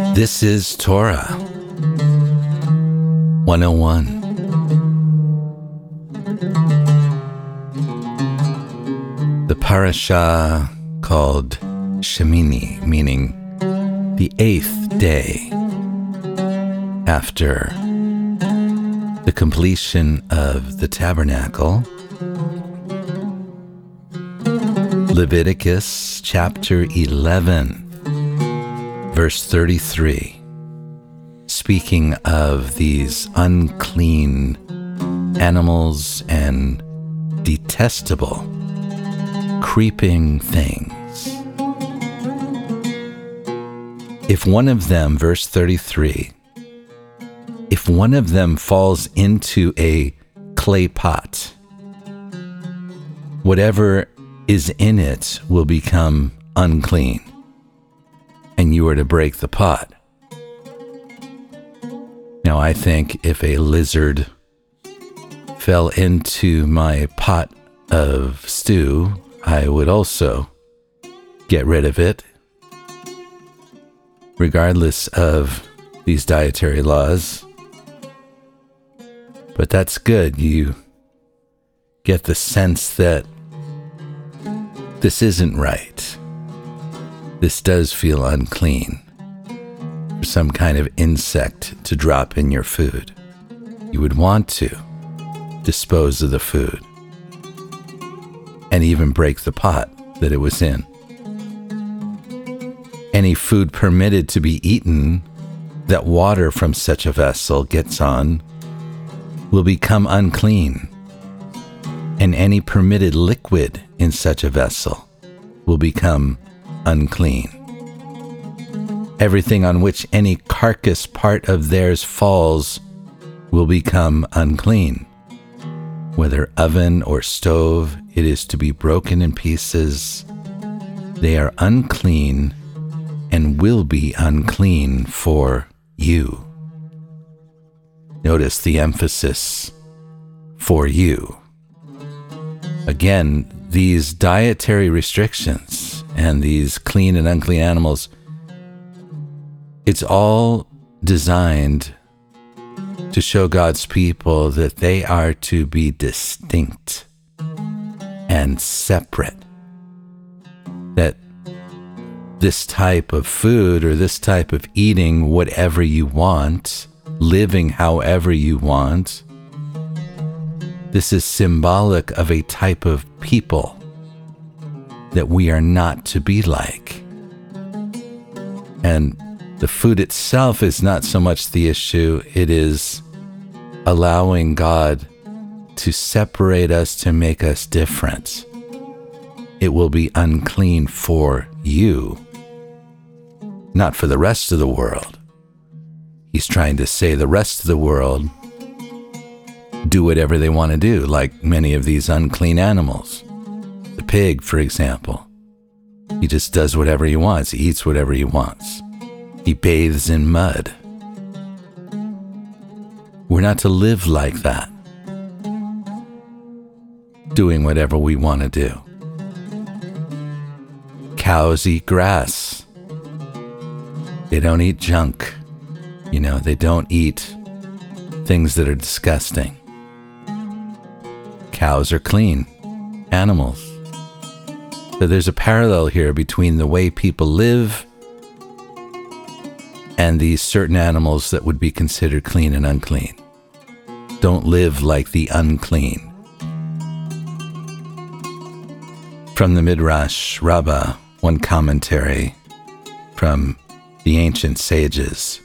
This is Torah 101. The parasha called Shemini, meaning the 8th day after the completion of the tabernacle. Leviticus chapter 11, verse 33, speaking of these unclean animals and detestable creeping things. If one of them, verse 33, if one of them falls into a clay pot, whatever is in it will become unclean, and you are to break the pot. Now, I think if a lizard fell into my pot of stew, I would also get rid of it, regardless of these dietary laws. But that's good. You get the sense that this isn't right. This does feel unclean. For some kind of insect to drop in your food, you would want to dispose of the food and even break the pot that it was in. Any food permitted to be eaten that water from such a vessel gets on will become unclean, and any permitted liquid in such a vessel will become unclean. Everything on which any carcass part of theirs falls will become unclean. Whether oven or stove, it is to be broken in pieces. They are unclean and will be unclean for you. Notice the emphasis, for you. Again, these dietary restrictions and these clean and unclean animals, it's all designed to show God's people that they are to be distinct and separate. That this type of food or this type of eating whatever you want, living however you want, this is symbolic of a type of people that we are not to be like. And the food itself is not so much the issue, it is allowing God to separate us, to make us different. It will be unclean for you, not for the rest of the world. He's trying to say the rest of the world do whatever they want to do, like many of these unclean animals. The pig, for example, he just does whatever he wants. He eats whatever he wants. He bathes in mud. We're not to live like that, doing whatever we want to do. Cows eat grass. They don't eat junk. They don't eat things that are disgusting. Cows are clean animals. So there's a parallel here between the way people live and these certain animals that would be considered clean and unclean. Don't live like the unclean. From the Midrash Rabbah, one commentary from the ancient sages,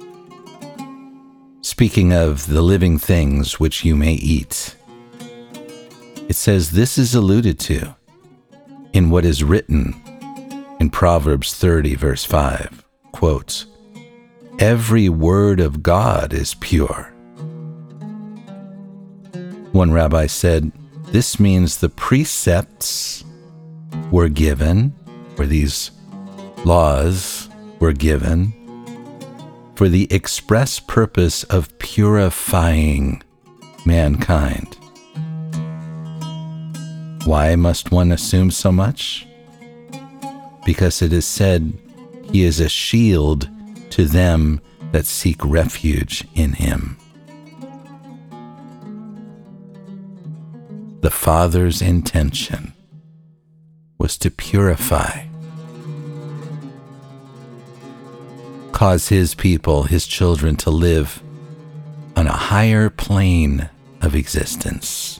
speaking of the living things which you may eat, it says this is alluded to in what is written in Proverbs 30, verse 5, quote, "Every word of God is pure." One rabbi said, this means the precepts were given, or these laws were given, for the express purpose of purifying mankind. Why must one assume so much? Because it is said, he is a shield to them that seek refuge in him. The Father's intention was to purify, cause his people, his children, to live on a higher plane of existence.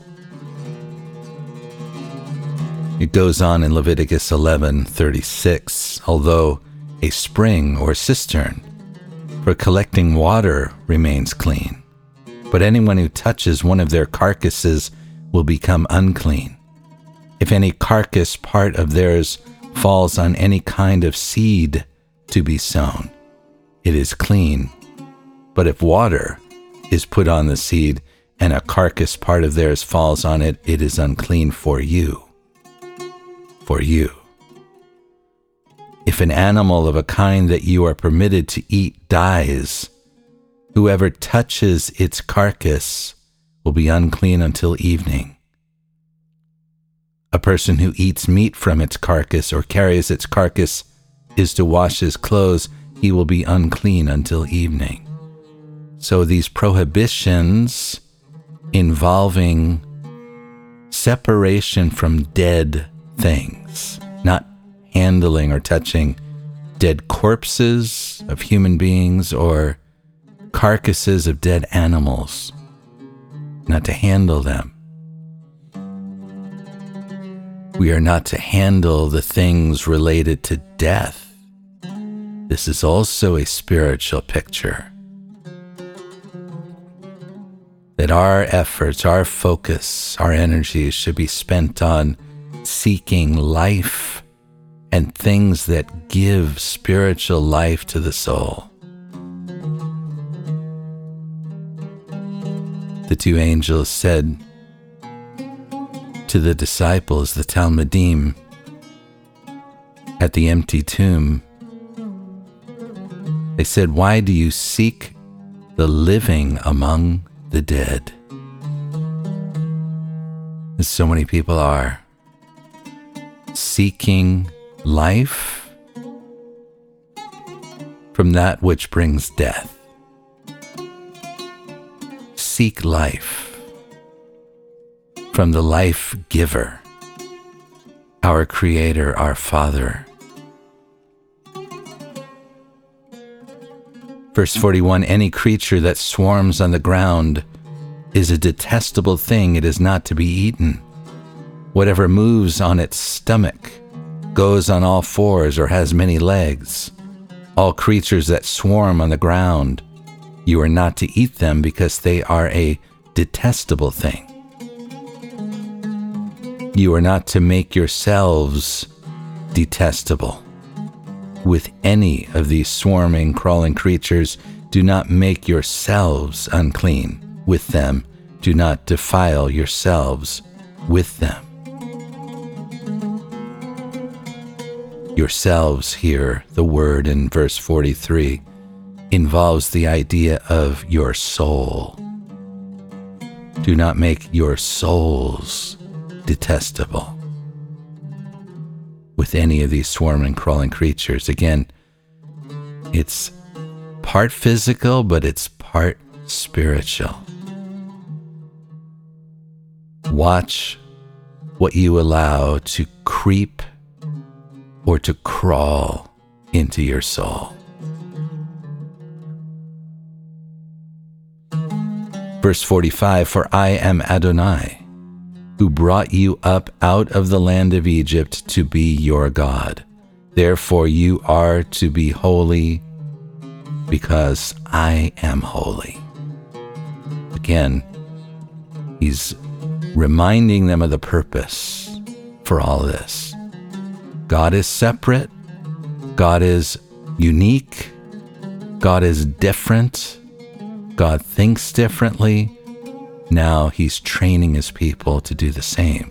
It goes on in Leviticus 11:36, although a spring or cistern for collecting water remains clean, but anyone who touches one of their carcasses will become unclean. If any carcass part of theirs falls on any kind of seed to be sown, it is clean. But if water is put on the seed and a carcass part of theirs falls on it, it is unclean for you. For you. If an animal of a kind that you are permitted to eat dies, whoever touches its carcass will be unclean until evening. A person who eats meat from its carcass or carries its carcass is to wash his clothes, he will be unclean until evening. So these prohibitions involving separation from dead things, not handling or touching dead corpses of human beings or carcasses of dead animals, not to handle them. We are not to handle the things related to death. This is also a spiritual picture. That our efforts, our focus, our energies should be spent on seeking life and things that give spiritual life to the soul. The two angels said to the disciples, the Talmudim, at the empty tomb, they said, "Why do you seek the living among the dead?" As so many people are seeking life from that which brings death. Seek life from the life giver, our Creator, our Father. Verse 41, any creature that swarms on the ground is a detestable thing. It is not to be eaten. Whatever moves on its stomach, goes on all fours, or has many legs. All creatures that swarm on the ground, you are not to eat them because they are a detestable thing. You are not to make yourselves detestable. With any of these swarming, crawling creatures, do not make yourselves unclean with them. Do not defile yourselves with them. Yourselves here, the word in verse 43, involves the idea of your soul. Do not make your souls detestable with any of these swarming, crawling creatures. Again, it's part physical, but it's part spiritual. Watch what you allow to creep or to crawl into your soul. Verse 45, for I am Adonai, who brought you up out of the land of Egypt to be your God. Therefore you are to be holy, because I am holy. Again, he's reminding them of the purpose for all this. God is separate. God is unique. God is different. God thinks differently. Now he's training his people to do the same.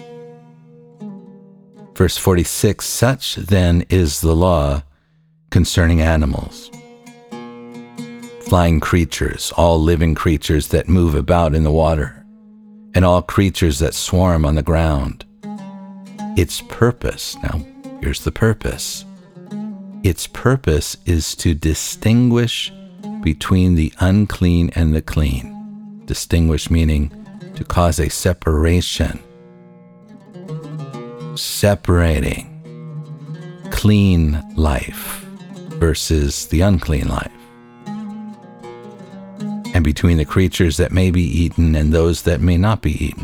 Verse 46, such then is the law concerning animals, flying creatures, all living creatures that move about in the water, and all creatures that swarm on the ground. Its purpose, now here's the purpose, its purpose is to distinguish between the unclean and the clean. Distinguish meaning to cause a separation. Separating clean life versus the unclean life. And between the creatures that may be eaten and those that may not be eaten.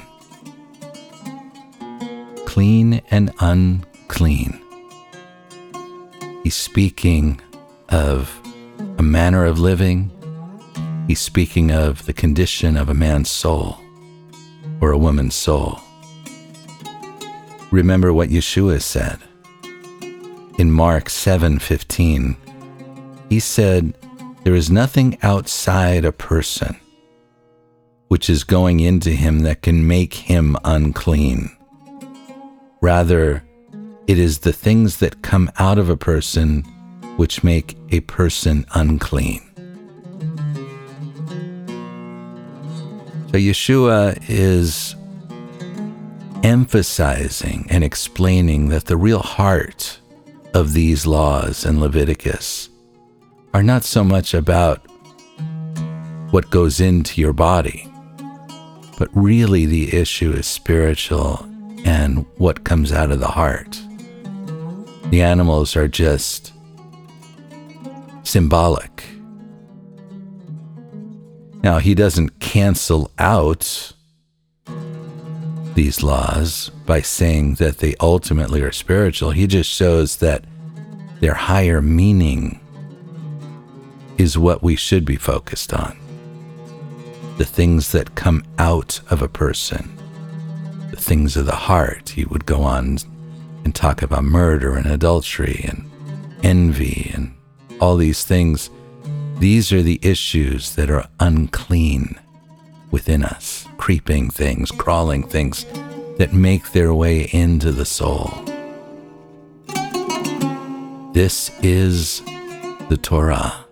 Clean and unclean. He's speaking of a manner of living. He's speaking of the condition of a man's soul or a woman's soul. Remember what Yeshua said in Mark 7:15. He said, "There is nothing outside a person which is going into him that can make him unclean. Rather, it is the things that come out of a person which make a person unclean." So Yeshua is emphasizing and explaining that the real heart of these laws in Leviticus are not so much about what goes into your body, but really the issue is spiritual and what comes out of the heart. The animals are just symbolic. Now, he doesn't cancel out these laws by saying that they ultimately are spiritual. He just shows that their higher meaning is what we should be focused on. The things that come out of a person, the things of the heart. He would go on and talk about murder and adultery and envy and all these things. These are the issues that are unclean within us, creeping things, crawling things that make their way into the soul. This is the Torah.